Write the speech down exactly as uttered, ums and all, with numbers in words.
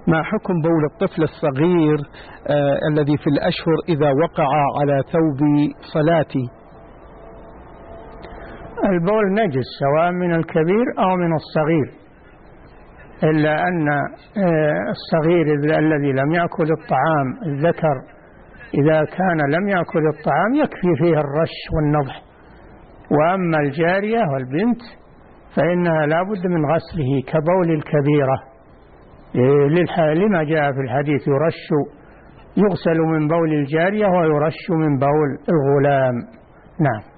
ما حكم بول الطفل الصغير آه الذي في الأشهر إذا وقع على ثوب صلاتي؟ البول نجس سواء من الكبير أو من الصغير، إلا أن الصغير الذي لم يأكل الطعام الذكر إذا كان لم يأكل الطعام يكفي فيه الرش والنضح، وأما الجارية والبنت فإنها لا بد من غسله كبول الكبيرة، لما جاء في الحديث يرش يغسل من بول الجارية ويرش من بول الغلام. نعم.